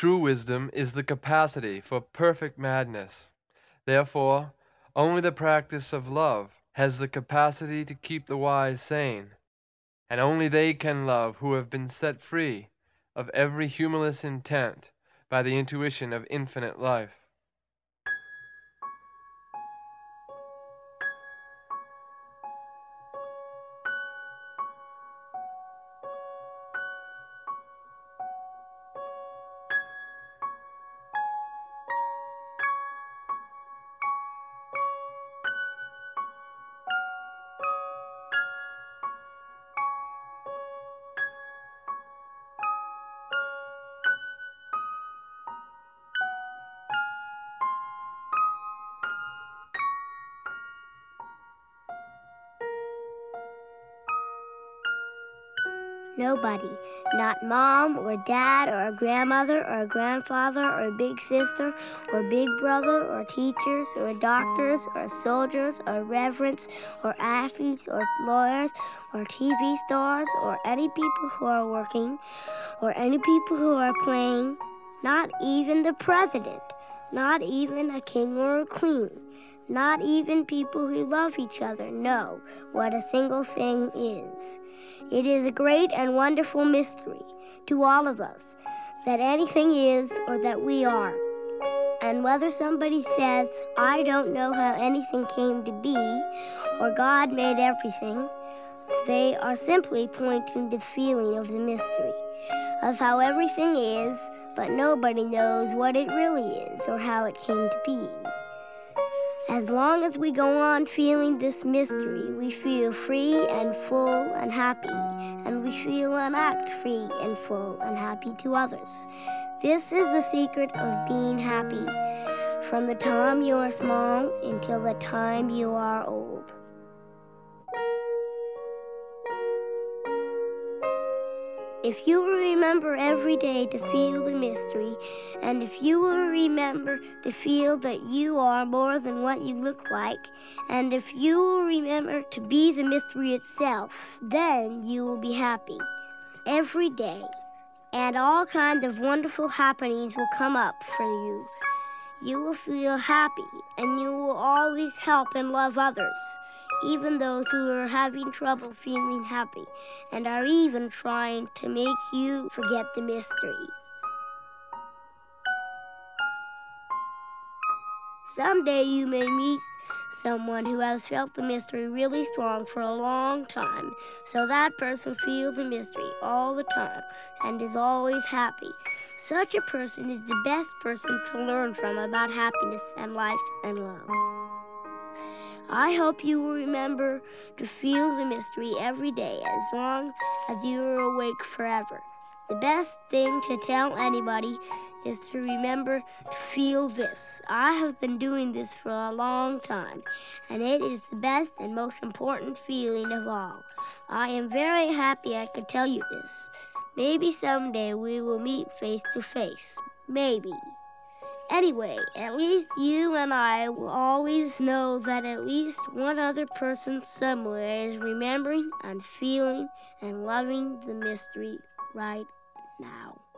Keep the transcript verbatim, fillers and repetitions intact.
True wisdom is the capacity for perfect madness. Therefore, only the practice of love has the capacity to keep the wise sane, and only they can love who have been set free of every humorless intent by the intuition of infinite life. Nobody, not mom or dad or a grandmother or a grandfather or a big sister or big brother or teachers or doctors or soldiers or reverends or athletes or lawyers or T V stars or any people who are working or any people who are playing, not even the president, not even a king or a queen, not even people who love each other know what a single thing is. It is a great and wonderful mystery to all of us that anything is or that we are. And whether somebody says, I don't know how anything came to be, or God made everything, they are simply pointing to the feeling of the mystery, of how everything is, but nobody knows what it really is or how it came to be. As long as we go on feeling this mystery, we feel free and full and happy, and we feel and act free and full and happy to others. This is the secret of being happy, from the time you are small until the time you are old. If you will remember every day to feel the mystery, and if you will remember to feel that you are more than what you look like, and if you will remember to be the mystery itself, then you will be happy every day, and all kinds of wonderful happenings will come up for you. You will feel happy, and you will always help and love others, even those who are having trouble feeling happy and are even trying to make you forget the mystery. Someday you may meet someone who has felt the mystery really strong for a long time, so that person feels the mystery all the time and is always happy. Such a person is the best person to learn from about happiness and life and love. I hope you will remember to feel the mystery every day as long as you are awake forever. The best thing to tell anybody is to remember to feel this. I have been doing this for a long time, and it is the best and most important feeling of all. I am very happy I could tell you this. Maybe someday we will meet face to face. Maybe. Anyway, at least you and I will always know that at least one other person somewhere is remembering and feeling and loving the mystery right now.